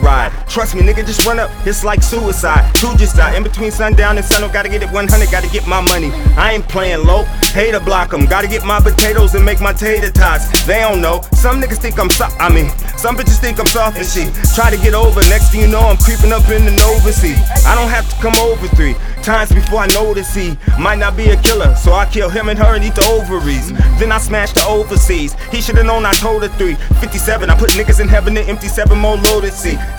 ride. Trust me, nigga, just run up, it's like suicide. Two just died, in between sundown and sun, gotta get it 100, gotta get my money. I ain't playing low, hater block 'em. Gotta get my potatoes and make my tater tots. They don't know, some niggas think I'm soft, some bitches think I'm soft and shit. Try to get over, next thing you know I'm creeping up in the Nova Sea. I don't have to come over 3 times before I notice he might not be a killer, so I kill him and her and eat the ovaries. Then I smash the overseas, he should've known I told her 357, I put niggas in heaven to empty 7 more loaded. See,